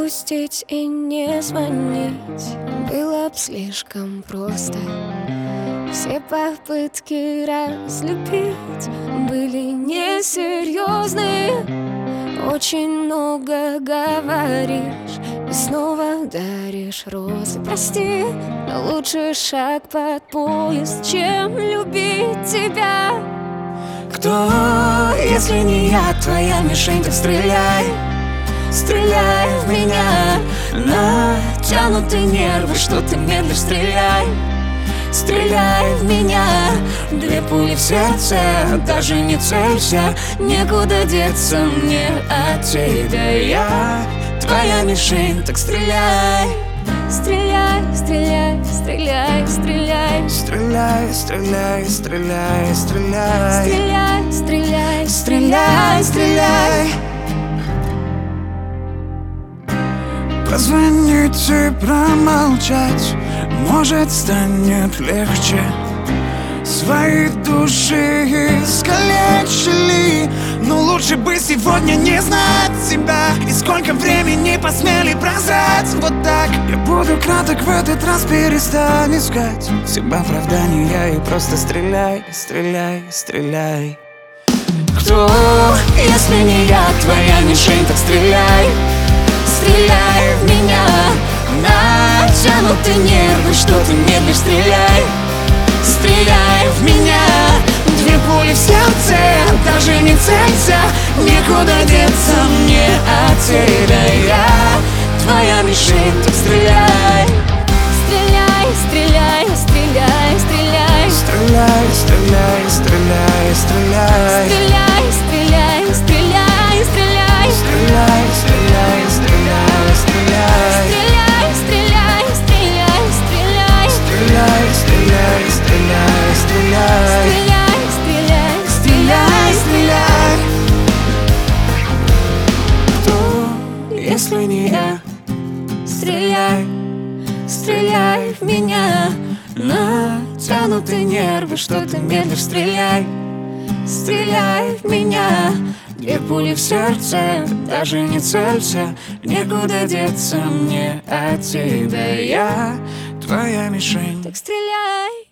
отпустить и не звонить было б слишком просто. Все попытки разлюбить были несерьезные. Очень много говоришь и снова даришь розы. Прости, но лучше шаг под поезд, чем любить тебя. Кто, если не я, твоя мишень, так стреляй. Стреляй в меня. Натянутые нервы, что ты медлишь, стреляй. Стреляй в меня. Две пули в сердце, даже не целься. Некуда деться мне от тебя. Я твоя мишень, так стреляй. Стреляй, стреляй, стреляй, стреляй. Стреляй, стреляй, стреляй, стреляй. Стреляй, стреляй, Стреляй, стреляй. Позвонить и промолчать, может, станет легче. Свои души искалечили, но лучше бы сегодня не знать себя. И сколько времени посмели прозрать вот так. Я буду краток в этот раз, перестань искать себе оправдания и просто стреляй, стреляй, стреляй. Кто, если не я, твоя мишень, так стреляй. Стреляй в меня. Натянутые нервы, что ты медлишь, стреляй. Стреляй в меня. Две пули в сердце, даже не целься. Некуда деться мне от тебя. Я твоя мишень, так стреляй. Стреляй, стреляй, стреляй, стреляй. Стреляй, стреляй, стреляй, стреляй. Стреляй, стреляй, стреляй, стреляй. Стреляй, стреляй, стреляй, стреляй. Стреляй, стреляй, стреляй, стреляй. Стреляй, стреляй, стреляй, стреляй. Стреляй, стреляй, Стреляй, стреляй. Кто, если не я? стреляй, стреляй в меня. Натянутые нервы, что ты медлишь, стреляй. Стреляй в меня. Две пули в сердце, даже не целься. Некуда деться мне от тебя. Я твоя мишень. Так стреляй.